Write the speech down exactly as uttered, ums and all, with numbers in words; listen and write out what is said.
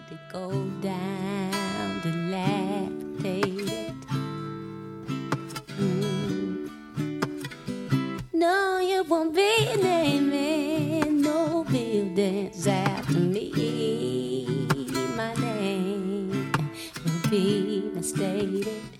to go down dilapidated. Mm. No, you won't be naming no buildings after me. My name will be misstated.